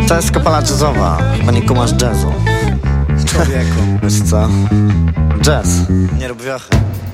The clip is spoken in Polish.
To jest kapela jazzowa, chyba nie kumasz jazzu. Człowieku. Wiesz co? Jazz, nie rób wiochy.